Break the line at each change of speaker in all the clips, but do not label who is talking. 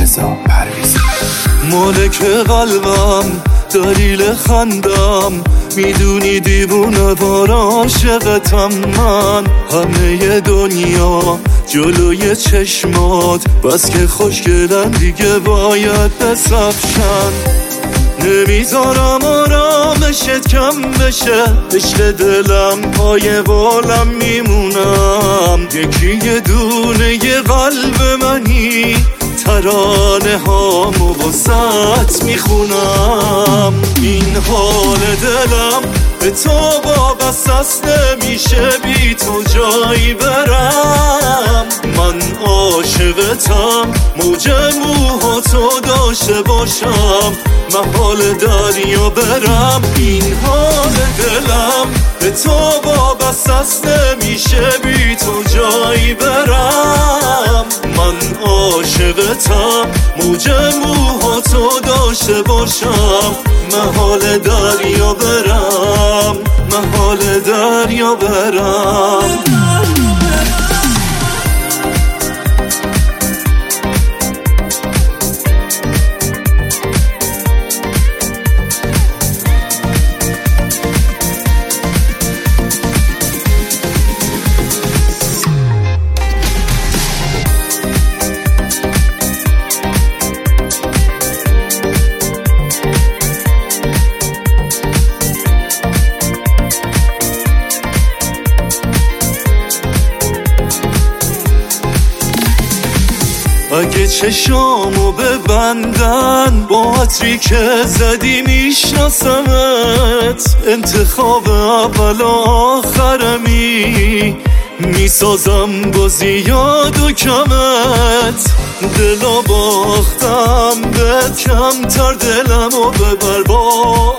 رضا پرویزی.
مالک قلبم، دلیل خندم، میدونی دیوونه وار عاشقتم من. همه دنیا جلوی چشمات، بس که خوشگلن دیگه باید بسخشن. نمیذارم آرامشت کم بشه، عشق دلم پای بالم میمونم. یکی یه دونه یه قلب منی، ترانه هامو واسط میخونم. این حال دلم به تو وابست نمیشه، بی تو جایی برم. من عاشقتم، موج موهاتو داشته باشم، محال دریا برم. این حال دلم به تو وابست نمیشه، بی تو جایی برم. من عاشقتم، موج موهاتو داشته باشم، محال دریا برم، محال دریا برم. اگه چشامو ببندن، با عطری که زدی میشناسمت. انتخاب اول و آخرمی، میسازم با زیاد و کمت. دلو باختم بهت، کمتر دلمو ببر با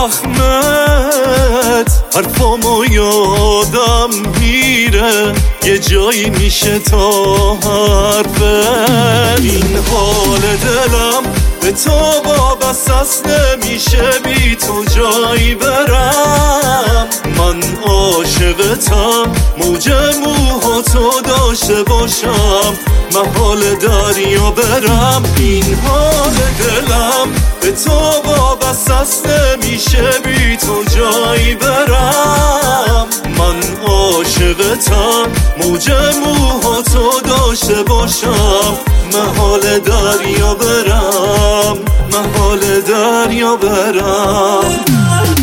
احمد. حرفامو یادم میره، یه جایی میشه تا حرفت. این حال دلم به تو وابست نمیشه، بی تو جایی برم. من عاشقتم، موج موهاتو داشته باشم، محال دریا برم. این حال دلم به تو وابست نمیشه، بی تو جایی برم. من عاشقتم، موج موهاتو داشته باشم، محال دریا برم، محال دریا برم.